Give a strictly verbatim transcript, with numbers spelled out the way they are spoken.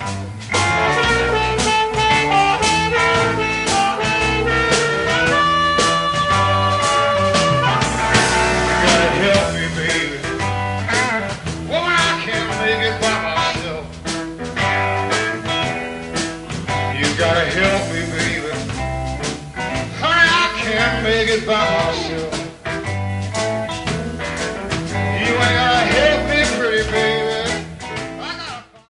Gotta help me, baby. Honey, I can't make it by myself.